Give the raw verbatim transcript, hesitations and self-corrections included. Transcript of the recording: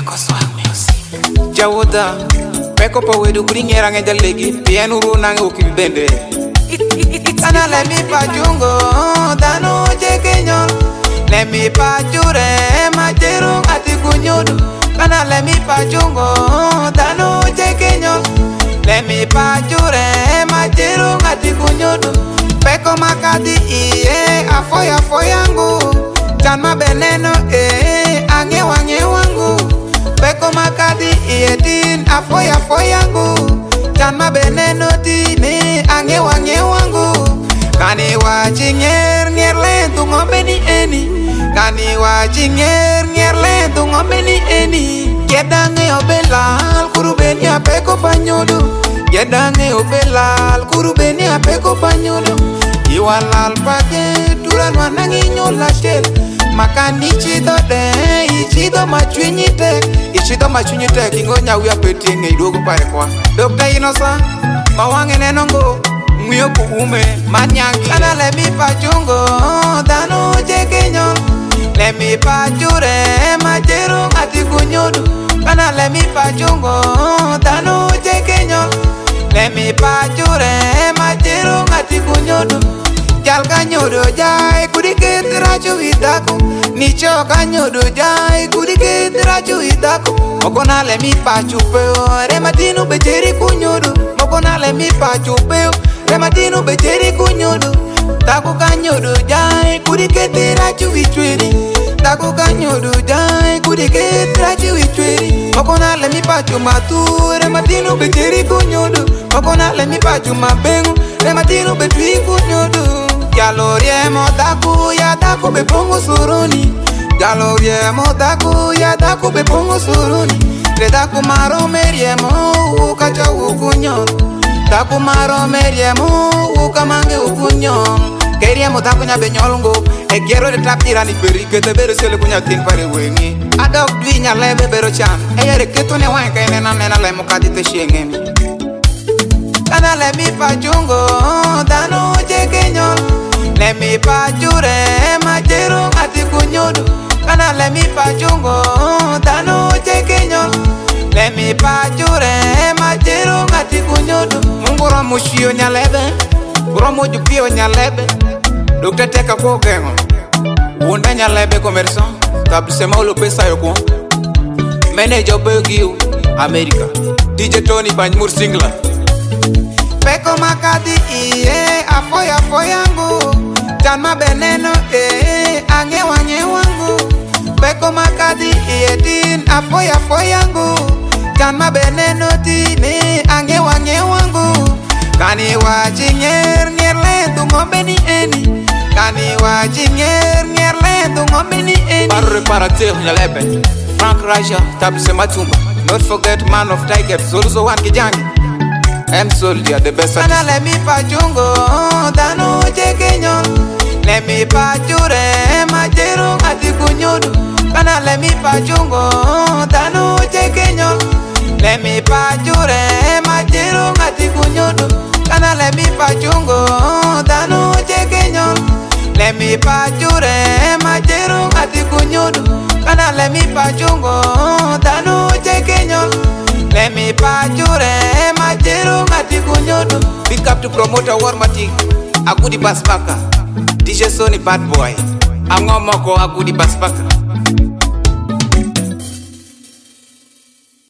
Swag Music. Jawuda, peko pa wedu kuri ngera ngeja legi, pienu ru nange ukibi bende. Kana let me pajungo, dano jekenyol. Let me pajure, majeru ati kunyodu. Kana let me pajungo, dano jekenyol. Let me pajure, majeru ati kunyodu. Peko makadi iye, afoya foyangu. Janma beneno eh, ange wange wangu. Peko makadi iye din, afoya foyangu. Janma beneno dini, ange wange wangu. Kani waji nger nger lentu ngomeni eni. Kani waji nger nger lentu ngomeni eni. Kedange obelal, kurubeni apeko panyodu. Kedange obelal, kurubeni apeko panyodu. Iwalal pake, turan wanangi nyola shel. Makani chido de, ichido machwinyi tek. Ichido machwinyi tek, ingo nyawi apeti nge idogo pare kwa. Dokta Inosa, mawange nenongo, nguyo kuume, manyangi. Kana let me pachungo, dano jekenyo. Let me pachure, majeru ati kunyodu. Kana let me pachungo, dano jekenyo. Let me pachure, majeru ati kunyodu. Jal kanyodo jai, kudiket rachu idaku. Nicho kanyodo jai, kudiket rachu idaku. Mokona let me pachupeo, rematinu becheri kunyodu. Mokona let me pachupeo, rematinu becheri kunyodu. Taku kanyodo jai, kudiket rachu ichweri. Taku kanyodo jai, kudiket rachu ichweri. Mokona let me pachumatu, rematinu becheri kunyodu. Mokona let me pachumabengu, rematinu betui kunyodu. Jalorie modaku ya daku be pongo suruni. Jalorie modaku ya daku be pongo suruni. Le daku maro meriemo ukacha ukunyon. Daku maro meriemo ukamange ukunyon. Kerie modaku nya benyolungo. E quiero de tapira ni perike te bere sele kunya tin pare wengi. Adok dwi nya lebe bero chan. E yere keto ne wan ka nena nena le mokadi te shengeni. Kana let me pachungo, dano jekenyol. Let me pachure, majeru ati kunyodu. Kana let me pachungo, dano jekenyol. Let me pachure, majeru ati kunyodu. Munguro mushio nyalebe, guro mujupio nyalebe. Dokta teka kwa gengo, wunda nyalebe komerson. Tabisema ulo pesa yoko. Manager Belgium, America. D J Tony Banjmur Singla. Peko makadi iye, afoya foyangu. Janma beneno eh, ange wange wangu. Peko makadi iye din, afoya foyangu. Janma beneno dini, ange wange wangu. Kani waji nger nger lentu ngombeni eni. Kani waji nger nger lentu ngombeni eni. Paru reparateur nyalebe, Frank Raja, Tabise Matumba. Not forget man of Tiger, Zoluzo Wan Kijangi. M Soldier, the best. Kana let me pachungo, dano jekenyol. Let me pachure, majeru ati kunyodu. Kana let me pachungo, dano jekenyol. Let me pachure, majeru ati kunyodu. Kana let me pachungo, dano jekenyol. Let me pachure, majeru ati kunyodu. Kana let me pachungo, dano jekenyol. Let me pachure, majeru ati kunyodu. Big up to promoter Warmatic, Agudi Basbaka. D J Sony Bad Boy, I'm Ngomoko Agudi Basbaka.